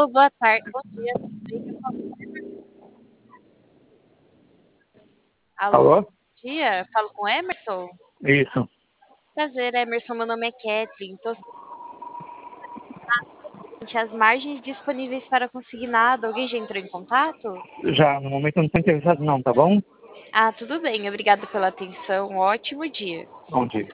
Alô, boa tarde. Bom dia, tudo bem? Alô, Alô? bom dia. Falo com Emerson? Isso. Prazer, Emerson. Meu nome é Kathleen. Tô sentindo as margens disponíveis para consignado. Alguém já entrou em contato? Já, no momento eu não estou interessado não, tá bom? Ah, tudo bem. Obrigada pela atenção. Um ótimo dia. Bom dia.